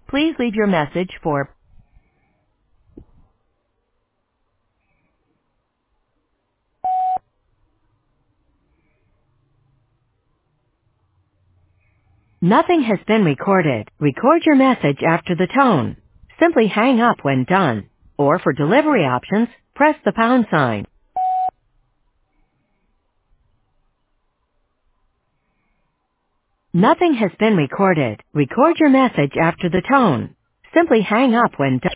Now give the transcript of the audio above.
Please leave your message for Nothing has been recorded. Record your message after the tone. Simply hang up when done. Or for delivery options, press the pound sign. Nothing has been recorded. Record your message after the tone. Simply hang up when done.